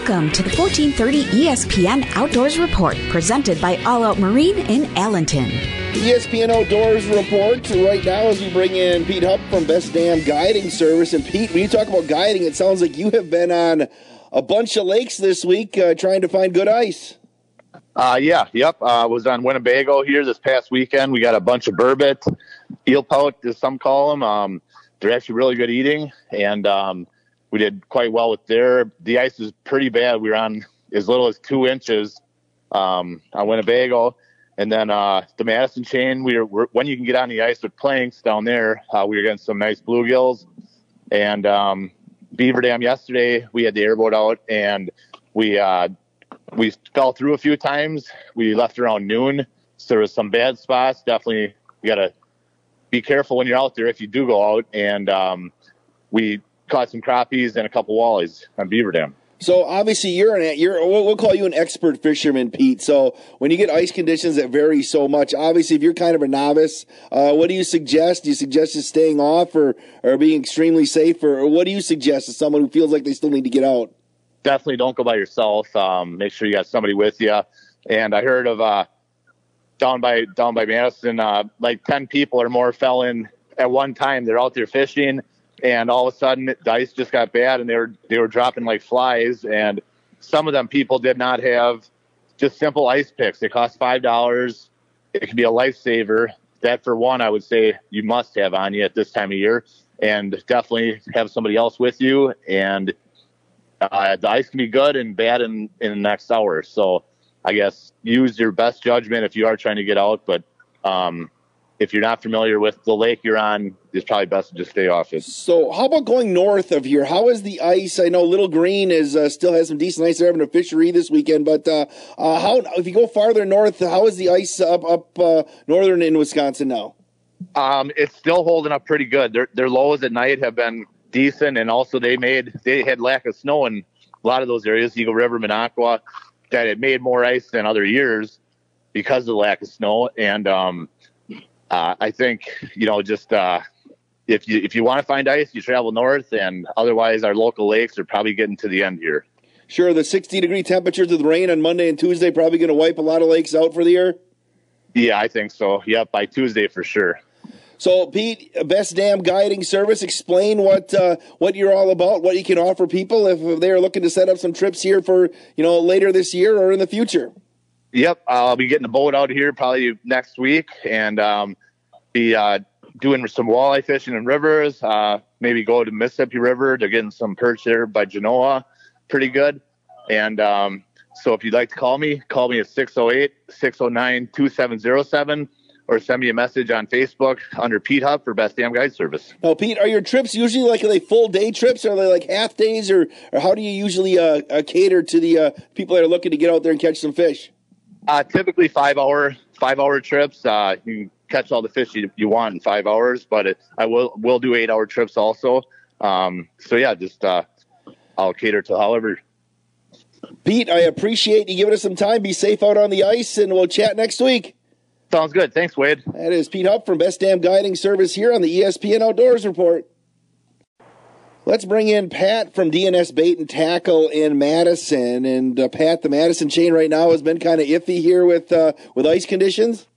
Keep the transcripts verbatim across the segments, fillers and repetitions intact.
Welcome to the fourteen thirty E S P N Outdoors Report, presented by All Out Marine in Allenton. E S P N Outdoors Report right now as we bring in Pete Hupp from Best Damn Guiding Service. And Pete, when you talk about guiding, it sounds like you have been on a bunch of lakes this week uh, trying to find good ice. Uh, yeah, yep. I uh, was on Winnebago here this past weekend. We got a bunch of burbot, eel pout, as some call them. Um, they're actually really good eating, and um, we did quite well with there. The ice is pretty bad. We were on as little as two inches um, on Winnebago. And then uh, the Madison chain, we were, we're, when you can get on the ice with planks down there, uh, we were getting some nice bluegills. And um, Beaver Dam yesterday, we had the airboat out, and we uh, we fell through a few times. We left around noon, so there was some bad spots. Definitely, you got to be careful when you're out there if you do go out. And um, we caught some crappies and a couple walleyes on Beaver Dam. So obviously you're an you're we'll, we'll call you an expert fisherman, Pete. So when you get ice conditions that vary so much, obviously if you're kind of a novice, uh, what do you suggest? Do you suggest just staying off or, or being extremely safe, or, or what do you suggest to someone who feels like they still need to get out? Definitely don't go by yourself. Um, make sure you got somebody with you. And I heard of uh, down by down by Madison, uh, like ten people or more fell in at one time. They're out there fishing. And all of a sudden, the ice just got bad, and they were they were dropping like flies. And some of them people did not have just simple ice picks. They cost five dollars. It can be a lifesaver. That, for one, I would say you must have on you at this time of year, and definitely have somebody else with you. And uh, the ice can be good and bad in, in the next hour. So I guess use your best judgment if you are trying to get out. But um, if you're not familiar with the lake you're on, it's probably best to just stay off it. So how about going north of here? How is the ice? I know Little Green is uh, still has some decent ice. They're having a fishery this weekend, but uh, uh, how if you go farther north, how is the ice up up uh, northern in Wisconsin now? Um, it's still holding up pretty good. Their their lows at night have been decent, and also they made they had lack of snow in a lot of those areas, Eagle River, Minocqua, that it made more ice than other years because of the lack of snow. And um, uh, I think you know just. Uh, If you if you want to find ice, you travel north, and otherwise our local lakes are probably getting to the end here. Sure, the sixty-degree temperatures with rain on Monday and Tuesday probably going to wipe a lot of lakes out for the year? Yeah, I think so. Yep, by Tuesday for sure. So, Pete, Best Damn Guiding Service, explain what uh, what you're all about, what you can offer people if they're looking to set up some trips here for, you know, later this year or in the future. Yep, I'll be getting a boat out here probably next week, and um, be uh, – doing some walleye fishing in rivers, uh, maybe go to Mississippi River. They're getting some perch there by Genoa, pretty good. And um, so if you'd like to call me, call me at six oh eight, six oh nine, two seven oh seven or send me a message on Facebook under Pete Hupp for Best Damn Guide Service. Now, Pete, are your trips usually like, are they full day trips? Or are they like half days? Or, or how do you usually uh, uh, cater to the uh, people that are looking to get out there and catch some fish? Uh, typically five hour, five hour trips. Uh, you catch all the fish you, you want in five hours, but it, I will will do eight hour trips also. Um, so yeah, just uh, I'll cater to however. Pete, I appreciate you giving us some time. Be safe out on the ice, and we'll chat next week. Sounds good. Thanks, Wade. That is Pete Hupp from Best Damn Guiding Service here on the E S P N Outdoors Report. Let's bring in Pat from D N S Bait and Tackle in Madison. And uh, Pat, the Madison chain right now has been kind of iffy here with uh, with ice conditions.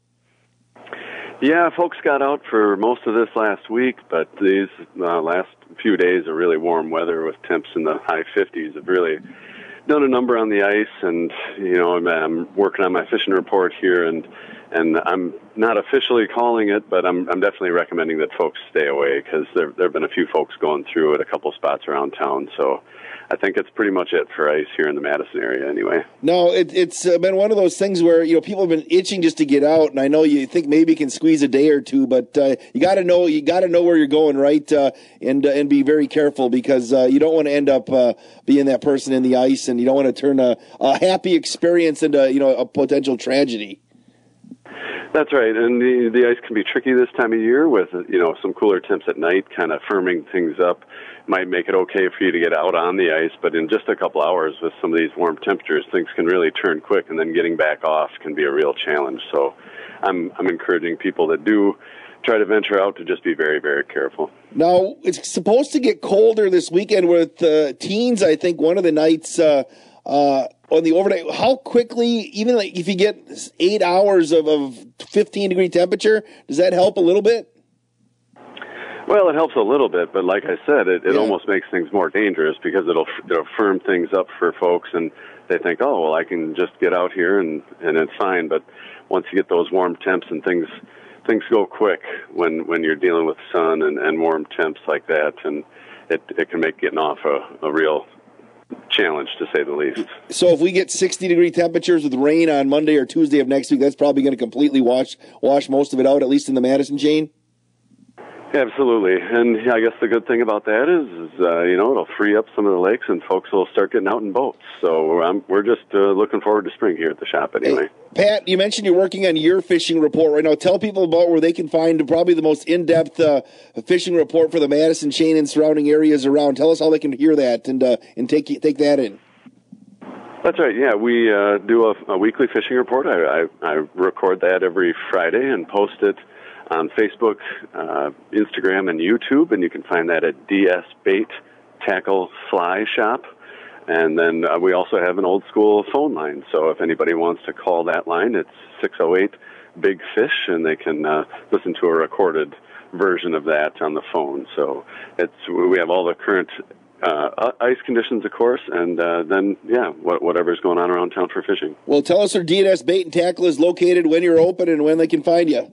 Yeah, folks got out for most of this last week, but these uh, last few days of really warm weather with temps in the high fifties have really done a number on the ice. And, you know, I'm, I'm working on my fishing report here, and and I'm not officially calling it, but I'm I'm definitely recommending that folks stay away because there there have been a few folks going through at a couple spots around town. So I think it's pretty much it for ice here in the Madison area anyway. No, it, it's uh, been one of those things where, you know, people have been itching just to get out, and I know you think maybe you can squeeze a day or two, but uh, you got to know you got to know where you're going, right, uh, and uh, and be very careful because uh, you don't want to end up uh, being that person in the ice, and you don't want to turn a, a happy experience into, you know, a potential tragedy. That's right, and the the ice can be tricky this time of year with, you know, some cooler temps at night kind of firming things up. Might make it okay for you to get out on the ice, but in just a couple hours with some of these warm temperatures, things can really turn quick, and then getting back off can be a real challenge. So I'm I'm encouraging people that do try to venture out to just be very, very careful. Now, it's supposed to get colder this weekend with uh, teens. I think one of the nights uh, uh, on the overnight, how quickly, even like if you get eight hours of, of fifteen degree temperature, does that help a little bit? Well, it helps a little bit, but like I said, it, it Yeah. almost makes things more dangerous because it'll it'll firm things up for folks, and they think, oh, well, I can just get out here and, and it's fine. But once you get those warm temps and things things go quick when, when you're dealing with sun and, and warm temps like that, and it, it can make getting off a, a real challenge, to say the least. So if we get sixty degree temperatures with rain on Monday or Tuesday of next week, that's probably going to completely wash wash most of it out, at least in the Madison chain? Absolutely, and I guess the good thing about that is, is uh, you know, it'll free up some of the lakes, and folks will start getting out in boats. So um, we're just uh, looking forward to spring here at the shop, anyway. Hey, Pat, you mentioned you're working on your fishing report right now. Tell people about where they can find probably the most in-depth uh, fishing report for the Madison chain and surrounding areas around. Tell us how they can hear that and uh, and take take that in. That's right. Yeah, we uh, do a, a weekly fishing report. I, I, I record that every Friday and post it on Facebook, uh, Instagram, and YouTube, and you can find that at D S Bait Tackle Fly Shop. And then uh, we also have an old school phone line, so if anybody wants to call that line, it's six oh eight big fish, and they can uh, listen to a recorded version of that on the phone. So it's we have all the current uh, ice conditions, of course, and uh, then, yeah, whatever's going on around town for fishing. Well, tell us where D S Bait and Tackle is located, when you're open, and when they can find you.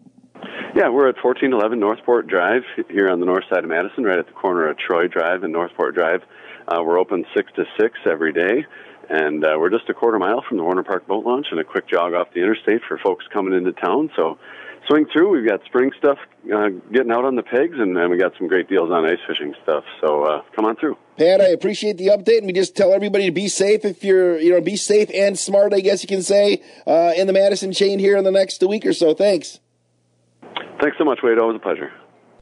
Yeah, we're at fourteen eleven Northport Drive here on the north side of Madison, right at the corner of Troy Drive and Northport Drive. Uh, we're open six to six every day, and uh, we're just a quarter mile from the Warner Park Boat Launch and a quick jog off the interstate for folks coming into town. So swing through. We've got spring stuff uh, getting out on the pegs, and, and we got some great deals on ice fishing stuff. So uh, come on through. Pat, I appreciate the update, and we just tell everybody to be safe if you're, you know, be safe and smart, I guess you can say, uh, in the Madison chain here in the next week or so. Thanks. Thanks so much, Wade. Always a pleasure.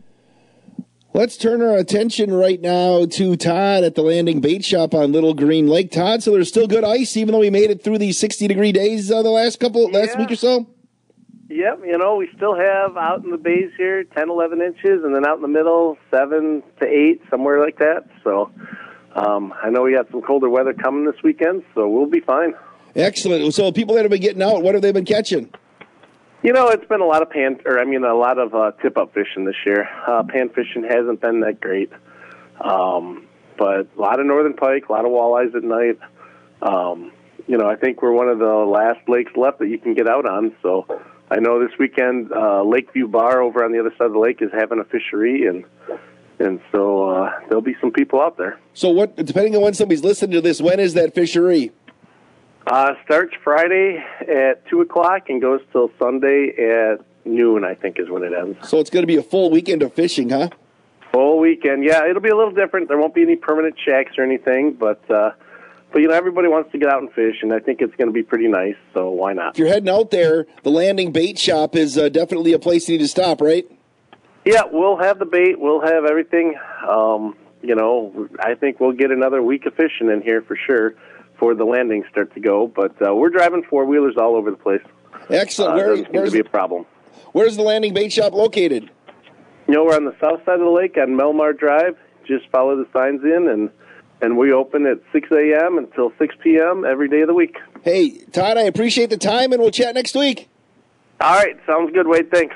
Let's turn our attention right now to Todd at the Landing Bait Shop on Little Green Lake. Todd, so there's still good ice, even though we made it through these sixty degree days uh, the last couple, last Yeah. week or so? Yep, you know, we still have out in the bays here ten, eleven inches, and then out in the middle, seven to eight, somewhere like that. So um, I know we got some colder weather coming this weekend, so we'll be fine. Excellent. So people that have been getting out, what have they been catching? You know, it's been a lot of pan, or I mean, a lot of uh, tip-up fishing this year. Uh, pan fishing hasn't been that great, um, but a lot of northern pike, a lot of walleyes at night. Um, you know, I think we're one of the last lakes left that you can get out on. So I know this weekend, uh, Lakeview Bar over on the other side of the lake is having a fishery, and and so uh, there'll be some people out there. So what? Depending on when somebody's listening to this, when is that fishery? Uh, starts Friday at two o'clock and goes till Sunday at noon, I think is when it ends. So it's going to be a full weekend of fishing, huh? Full weekend, yeah. It'll be a little different. There won't be any permanent shacks or anything, but, uh, but you know, everybody wants to get out and fish, and I think it's going to be pretty nice, so why not? If you're heading out there, the Landing Bait Shop is uh, definitely a place you need to stop, right? Yeah, we'll have the bait. We'll have everything. Um, you know, I think we'll get another week of fishing in here for sure before the landings start to go, but uh, we're driving four-wheelers all over the place. Excellent. Uh, Where, doesn't seem where's, to be a problem. Where's the Landing Bait Shop located? You know, we're on the south side of the lake on Melmar Drive. Just follow the signs in, and and we open at six a.m. until six p.m. every day of the week. Hey, Todd, I appreciate the time, and we'll chat next week. All right, sounds good, Wade. Thanks.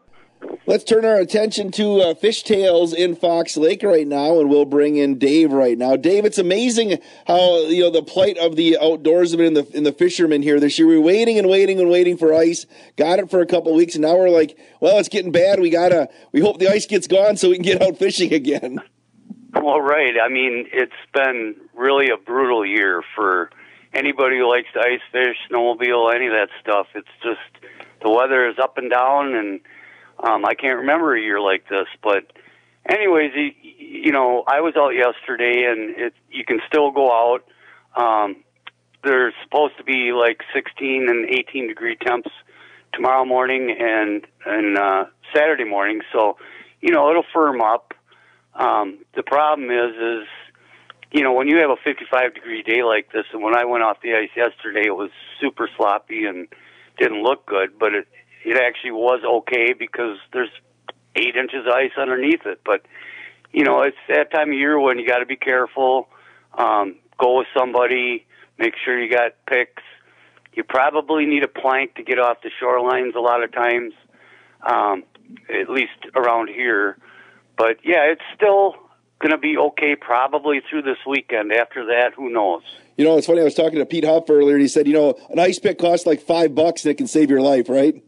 Let's turn our attention to uh, Fishtails in Fox Lake right now, and we'll bring in Dave right now. Dave, it's amazing how, you know, the plight of the outdoorsmen and the and the fishermen here this year. We were waiting and waiting and waiting for ice. Got it for a couple of weeks, and now we're like, well, it's getting bad. We gotta. We hope the ice gets gone so we can get out fishing again. Well, right. I mean, it's been really a brutal year for anybody who likes to ice fish, snowmobile, any of that stuff. It's just the weather is up and down, and Um, I can't remember a year like this, but anyways, you, you know, I was out yesterday, and it, you can still go out. Um, there's supposed to be like sixteen and eighteen degree temps tomorrow morning and and uh, Saturday morning, so you know it'll firm up. Um, the problem is, is you know when you have a fifty-five degree day like this, and when I went off the ice yesterday, it was super sloppy and didn't look good, but it. It actually was okay because there's eight inches of ice underneath it. But, you know, it's that time of year when you got to be careful. Um, go with somebody. Make sure you got picks. You probably need a plank to get off the shorelines a lot of times, um, at least around here. But, yeah, it's still going to be okay probably through this weekend. After that, who knows? You know, it's funny. I was talking to Pete Huff earlier, and he said, you know, an ice pick costs like five bucks, and it can save your life, right?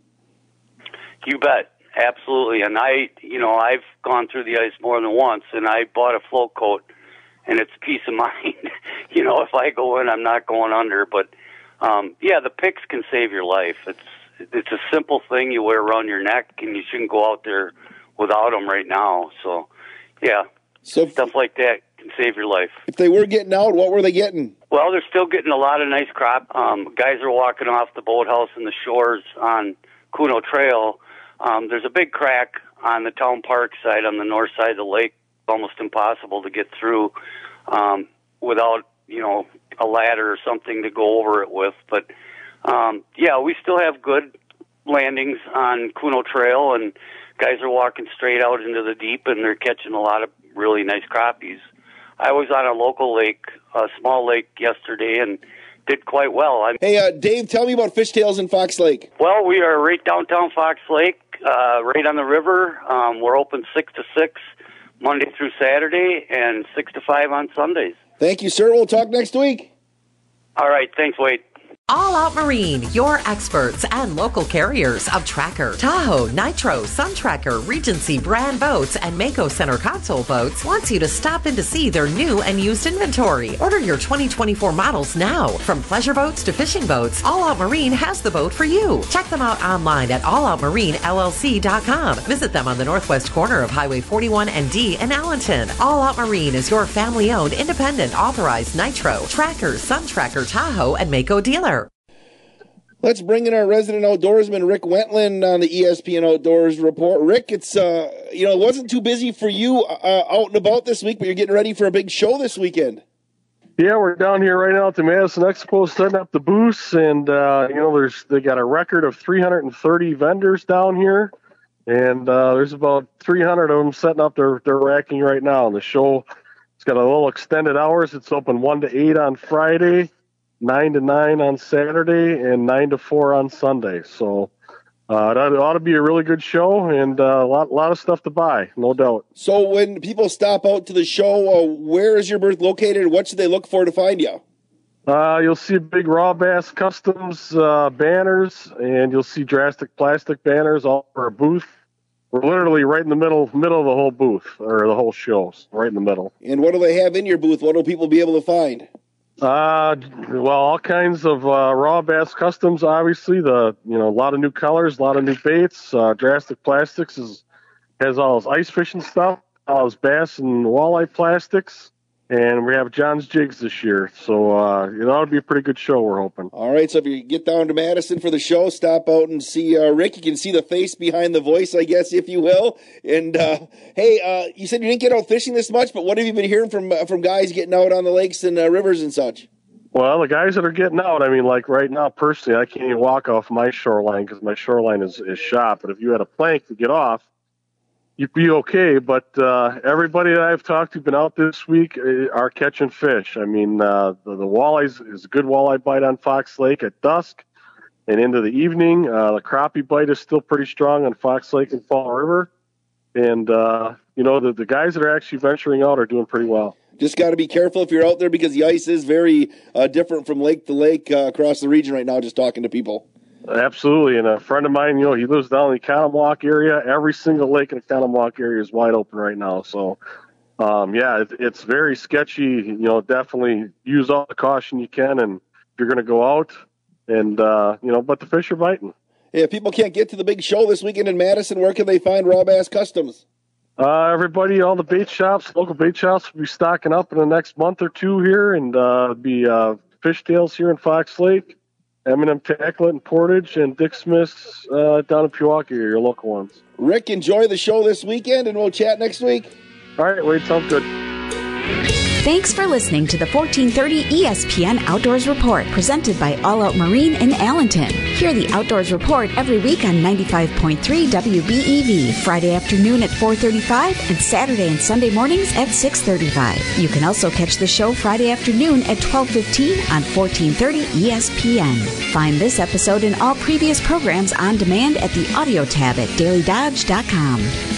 You bet. Absolutely. And I, you know, I've gone through the ice more than once, and I bought a float coat, and it's peace of mind. You know, if I go in, I'm not going under. But, um, yeah, the picks can save your life. It's it's a simple thing you wear around your neck, and you shouldn't go out there without them right now. So, yeah, so if, stuff like that can save your life. If they were getting out, what were they getting? Well, they're still getting a lot of nice crop. Um, guys are walking off the boathouse and the shores on Kuno Trail. Um, there's a big crack on the town park side on the north side of the lake. Almost impossible to get through um, without, you know, a ladder or something to go over it with. But, um, yeah, we still have good landings on Kuno Trail, and guys are walking straight out into the deep, and they're catching a lot of really nice crappies. I was on a local lake, a small lake yesterday, and did quite well. I'm, hey, uh, Dave, tell me about Fishtails in Fox Lake. Well, we are right downtown Fox Lake, uh, right on the river. Um, we're open six to six Monday through Saturday and six to five on Sundays. Thank you, sir. We'll talk next week. All right. Thanks, Wade. All Out Marine, your experts and local carriers of Tracker, Tahoe, Nitro, Sun Tracker, Regency brand boats, and Mako Center console boats, wants you to stop in to see their new and used inventory. Order your twenty twenty-four models now. From pleasure boats to fishing boats, All Out Marine has the boat for you. Check them out online at all out marine L L C dot com. Visit them on the northwest corner of Highway forty-one and D in Allenton. All Out Marine is your family-owned, independent, authorized Nitro, Tracker, Sun Tracker, Tahoe, and Mako dealer. Let's bring in our resident outdoorsman, Rick Wentland, on the E S P N Outdoors Report. Rick, it's, uh, you know, it wasn't too busy for you uh, out and about this week, but you're getting ready for a big show this weekend. Yeah, we're down here right now at the Madison Expo setting up the booths, and, uh, you know, there's they got a record of three hundred thirty vendors down here, and uh, there's about three hundred of them setting up their, their racking right now. And the show, it's got a little extended hours. It's open one to eight on Friday, nine to nine on Saturday, and nine to four on Sunday. So uh, it ought to be a really good show, and uh, a lot, lot of stuff to buy, no doubt. So when people stop out to the show, uh, where is your booth located? What should they look for to find you? Uh, you'll see big Raw Bass Customs uh, banners, and you'll see Drastic Plastic banners all over our booth. We're literally right in the middle middle of the whole booth, or the whole show, right in the middle. And what do they have in your booth? What will people be able to find? Uh, well, all kinds of uh, Raw Bass Customs, obviously. The you know a lot of new colors, a lot of new baits. Uh, Drastic Plastics is has all his ice fishing stuff, all his bass and walleye plastics, and we have John's Jigs this year. So uh, it ought to be a pretty good show, we're hoping. All right, so if you get down to Madison for the show, stop out and see uh, Rick. You can see the face behind the voice, I guess, if you will. And uh, hey, uh, you said you didn't get out fishing this much, but what have you been hearing from uh, from guys getting out on the lakes and uh, rivers and such? Well, the guys that are getting out, I mean, like right now, personally, I can't even walk off my shoreline because my shoreline is, is shot. But if you had a plank to get off, you'd be okay. But uh, everybody that I've talked to been out this week are catching fish. I mean, uh, the, the walleyes is a good walleye bite on Fox Lake at dusk and into the evening. Uh, the crappie bite is still pretty strong on Fox Lake and Fall River. And, uh, you know, the, the guys that are actually venturing out are doing pretty well. Just got to be careful if you're out there because the ice is very uh, different from lake to lake uh, across the region right now, just talking to people. Absolutely. And a friend of mine, you know, he lives down in the Conomowoc area. Every single lake in the Conomowoc area is wide open right now. So, um, yeah, it, it's very sketchy. You know, definitely use all the caution you can. And if you're going to go out and, uh, you know, but the fish are biting. If people can't get to the big show this weekend in Madison, where can they find Raw Bass Customs? Uh, everybody, all the bait shops, local bait shops will be stocking up in the next month or two here, and uh, be uh, Fishtails here in Fox Lake, M and M Tacklet in Portage, and Dick Smith's uh, down in Pewaukee, your local ones. Rick, enjoy the show this weekend, and we'll chat next week. All right, Wade, sounds good. Thanks for listening to the fourteen thirty E S P N Outdoors Report, presented by All Out Marine in Allenton. Hear the Outdoors Report every week on ninety-five point three W B E V, Friday afternoon at four thirty-five and Saturday and Sunday mornings at six thirty-five. You can also catch the show Friday afternoon at twelve fifteen on fourteen thirty E S P N. Find this episode and all previous programs on demand at the audio tab at daily dodge dot com.